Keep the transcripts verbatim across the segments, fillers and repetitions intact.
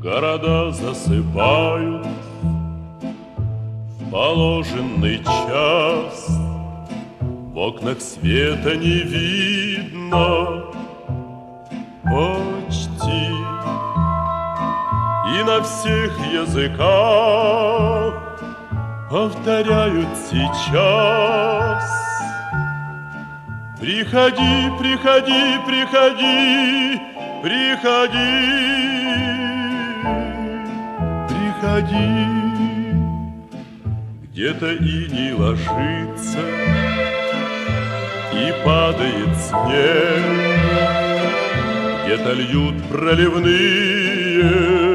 Города засыпают в положенный час, в окнах света не видно почти, и на всех языках повторяют сейчас: приходи, приходи, приходи, приходи, приходи. Где-то иней ложится и падает снег, где-то льют проливные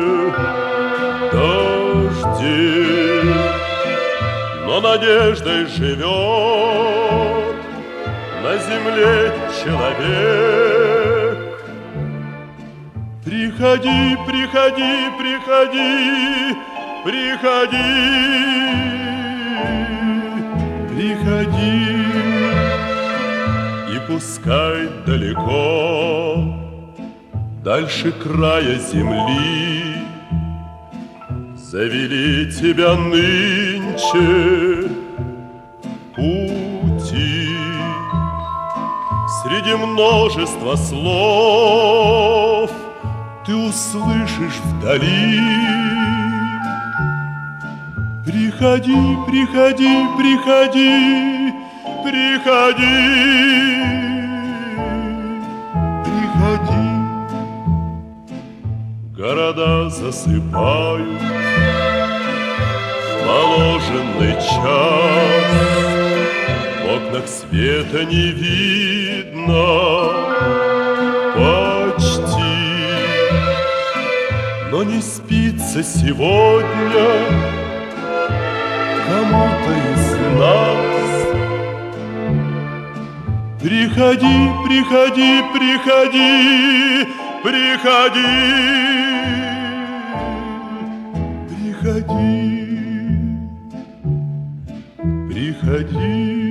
дожди, но надеждой живет на земле человек. Приходи, приходи, приходи, приходи, приходи, и пускай далеко, дальше края земли, завели тебя нынче пути. Среди множества слов ты услышишь вдали: приходи, приходи, приходи, приходи, приходи. Города засыпают в положенный час, в окнах света не видно почти, но не спится сегодня кому-то из нас. Приходи, приходи, приходи, приходи, приходи, приходи.